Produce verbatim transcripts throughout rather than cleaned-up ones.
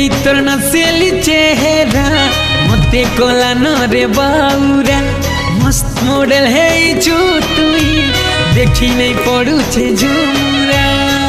baby तोर नसेली चेहरा मते कोला नरे बाउरा मस्त मॉडल है छु तुई देखी नहीं पड़ू छे झुमरा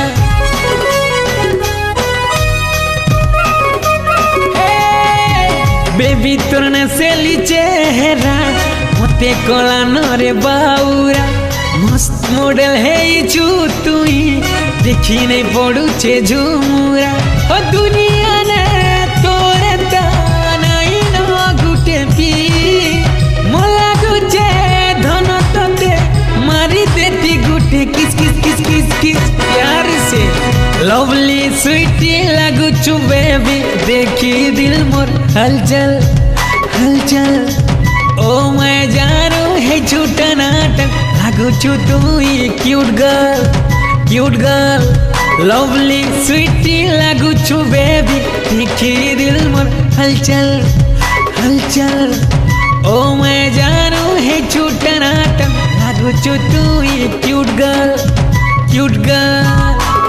बेबी तोर नसेली चेहरा मते कोला नरे बाउरा मस्त मॉडल है छु तुई देखी नहीं पड़ू छे झुमरा ओ दुनिया ने तोरे तानाई न गुटे पी मोला गुचे धन तते मारी देती गुटे किस किस किस किस किस प्यार से लवली स्वीटी लागू छु बेबी देखी दिल मोर हलचल हलचल ओ मैं जानो है झूठा नाटक लागू छु तुई cute girl cute girl lovely sweetie लागू छु बेबी देखी दिल मोर हलचल हलचल ओ मैं जानो है झूठा नाटक लागू छु तुई क्यूट गर्ल क्यूट गर्ल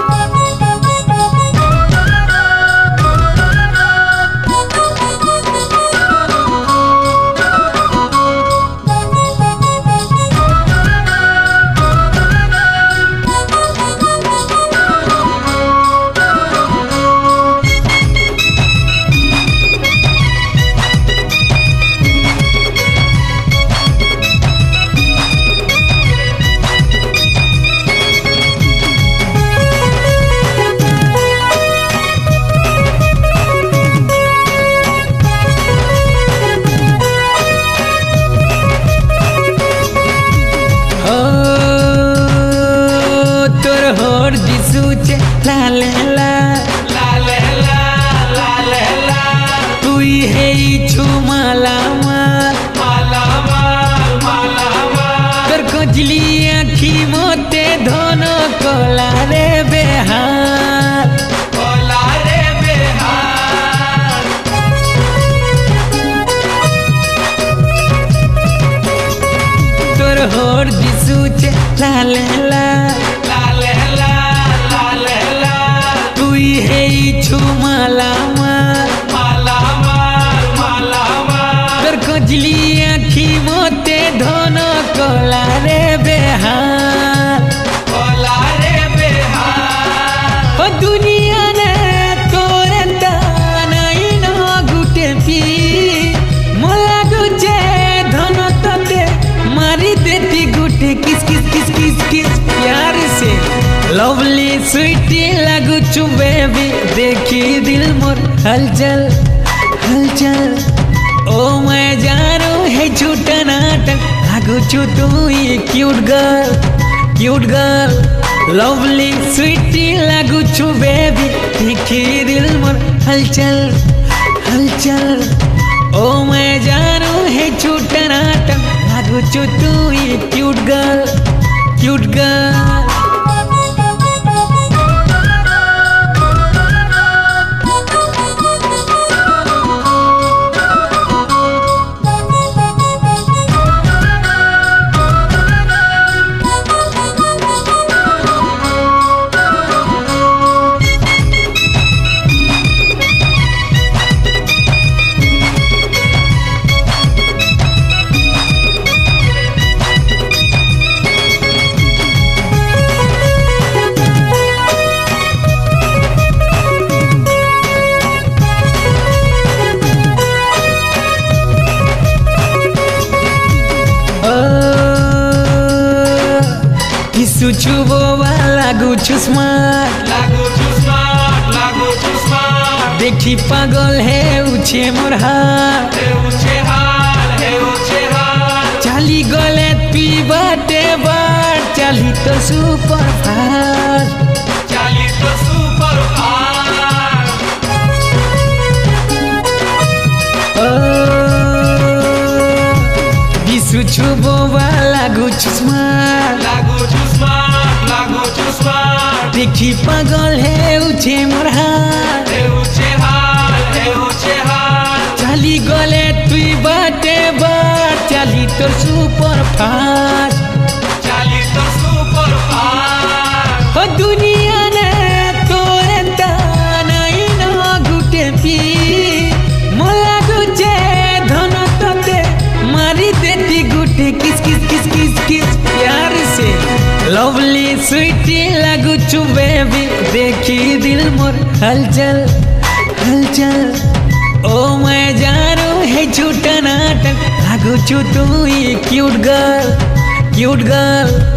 ला ले ला ला ले ला ला ले ला तुई है छु माला माल माला माल माला माल कर खोजली आँखी मोते धोनो कोला रे बेहाल कोला रे बेहाल तोर होर दिसुचे ला ले ला छु माला माल माला माल माला माल कर खोजली आँखी मोते धोनो कोला रे बेहाल कोला रे बेहाल ओ दुनिया ने तोरे तानाई न गुटे पी मोला गुचे धोनो तते मारी देती गुटे किस किस किस किस किस प्यार से लवली स्वीटी लागू छु बेबी देखी दिल मोर हलचल हलचल ओ मैं जानो है झूठा नाटक लागू छु तुई cute girl cute girl lovely sweetie लागू छु बेबी देखी दिल मोर हलचल हलचल ओ मैं जानो है झूठा नाटक लागू छु तुई क्यूट गर्ल क्यूट गर्ल छुबो लागू छु स्मार्ट लागू छु स्मार्ट लागू छु स्मार्ट देखी पागल है उछे मोर हाल है उछे हाल है उछे हाल चाली गले पी बाटे बाट चाली तो सुपर फास्ट चाली तो सुपर फास्ट ओ बिसु छुबो लागू छु स्मार्ट लागू छु स्मार्ट लागू छु स्मार्ट देखी पागल है उछे मोर हाल है उछे हाल है उछे हाल चाली गले तुई बाटे बाट चाली तो सुपर फास्ट चाली तो सुपर फास्ट ओ दुनिया ने तोरे तानाई न गुटे पी लवली स्वीटी लागुचु बेबी देखी दिल मोर हलचल हलचल ओ मैं जानू है झूठा नाटक लागुचु तू ही क्यूट गर्ल क्यूट गर्ल